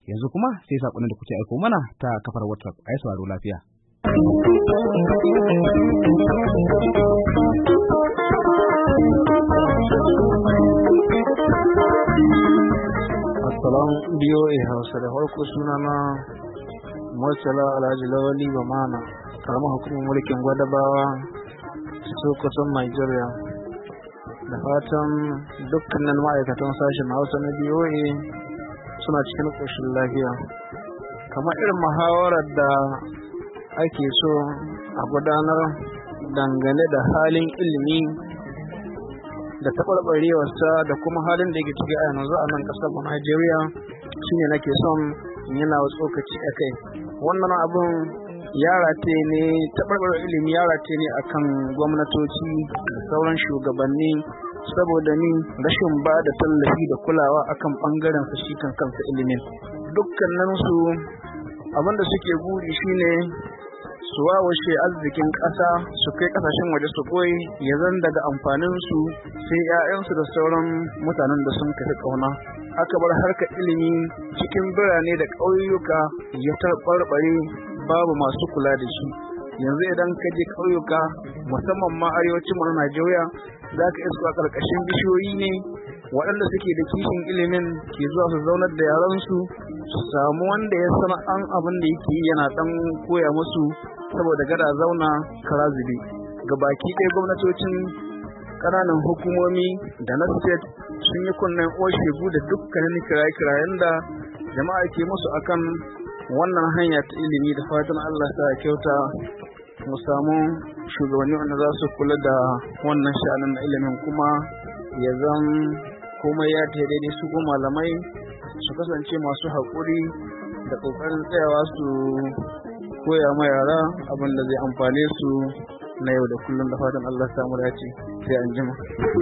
Yanzu kuma sai saƙonin da kuke aiko mana ta kafar WhatsApp. Ai sauraro lafiya. Assalamu BOA Hausa, da farko sunana Murtala Alhaji Lawali Bamana, karamar hukumar mulkin Gwadabawa, Sokoton Nigeria. Da fatan dukkanin ma'aikatan sashen Hausa na BOA suna cikin ƙoshin lafiya. Kamar irin muhawarar da ake so a gudanar dangane da halin ilimi da taɓarɓarewarsa da kuma halin da yake ciki a yanzu a nan ƙasar Najeriya, shine nake son yana tsokaci a kai. Wannan abin yara ce ne, taɓarɓarewar ilimi yara ce ne akan gwamnatoci da sauran shugabanni, saboda ni rashin ba da tallafi da kulawa akan ɓangaren su shi kansa ilimin. Dukkaninsu abin da suke buri shine su wawashe arzikin ƙasa su kai ƙasashen waje su koyi, ya zan daga amfaninsu sai 'ya'yansu da sauran mutanen da sun kafi ƙauna. Aka bar harkar ilimi cikin birane da ƙauyuka ya taɓarɓare, babu masu kula da shi. Yanzu idan ka je ƙauyuka musamman ma arewacin mu na Najeriya, za ka iska ƙarƙashin bishiyoyi ne waɗanda suke da kishin ilimin ke zuwa su zaunar da yaransu, su samu wanda ya san an abin da yake yi yana ɗan koya musu, saboda gada zauna kara zube. Ga baki ɗaya gwamnatocin ƙananan hukumomi da na state sun yi kunnen oshegu da dukkanin kiraye-kirayen da jama'a ke musu akan wannan hanya ta ilimi. Da fatan Allah ta kyauta mu samu shugabanni wanda za su kula da wannan sha'anin na ilimin, kuma ya zan komai ya ta daidai. Su kuma malamai su kasance masu haƙuri da ƙoƙarin tsayawa su koya ma yara abin da zai amfane su na yau da kullum. Da fatan Allah ya samu dace, sai an jima.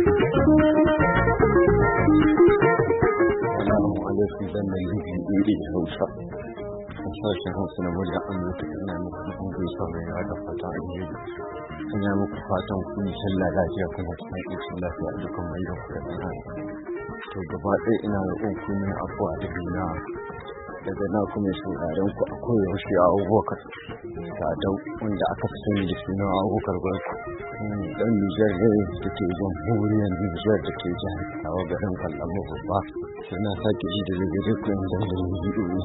Assalamu alaikum dandalin Hausa. Sashen Hausa na murya Amurka, ina muku dukkan gaisuwa mai yawa da fatan alheri. Ina muku fatan kun yi sallah lafiya, kuma cikin ƙoshin lafiya a dukkan mai da kuka tsaya. To gaba ɗaya ina roƙon ku ne afuwa da juna, daga na kuma sauraron ku a koyaushe a Abubakar Sadau, wanda aka fi sani da suna Abubakar Gwarku. Dan Nijar ne da ke jamhuriyar Nijar da ke jihar Tawa, garin Kallama babba. Sai na sake ji da zai ku yin dandalin bidiyo.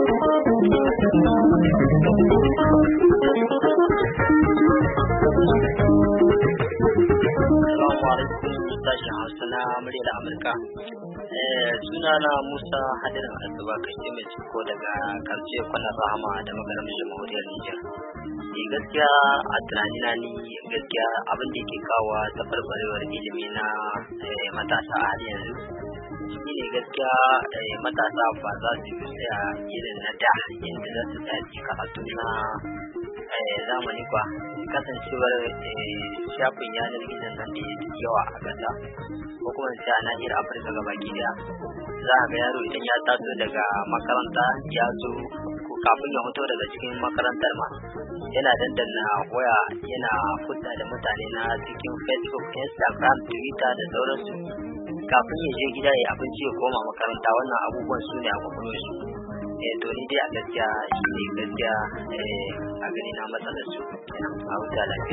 Sashen Hausa na muryar Amurka. Sunana Musa Hadirin Asuba kashe mai ciko daga karshe kwanar Rahama da magaram jamhuriyar Nijar. Gaskiya a tunanina ni gaskiya abin da ke kawo tabarbarewar ilimi na matasa a hali yanzu shine gaskiya matasa ba za su yi tsaya irin na da inda za su tsaya karatu na zamani ba, kasancewar shafin yanar gizon nan da yawa a ƙasa ko kuma sai a nahiyar Afirka gaba daya. Za a ga yaro idan ya taso daga makaranta ya zo kafin ya fito daga cikin makarantar ma yana dandana waya, yana hudda da mutane na cikin Facebook, Instagram, Twitter da sauransu. Kafin ya je gida ya abinci ya koma makaranta, wannan abubuwan su ne a kwakwalwarsu. To ni dai a gaskiya shi ne gaskiya a gani na matsalar su a wuta lafiya.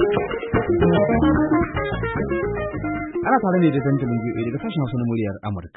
Ana tare ne da dandalin biyu daga sashen Hausa na muryar Amurka.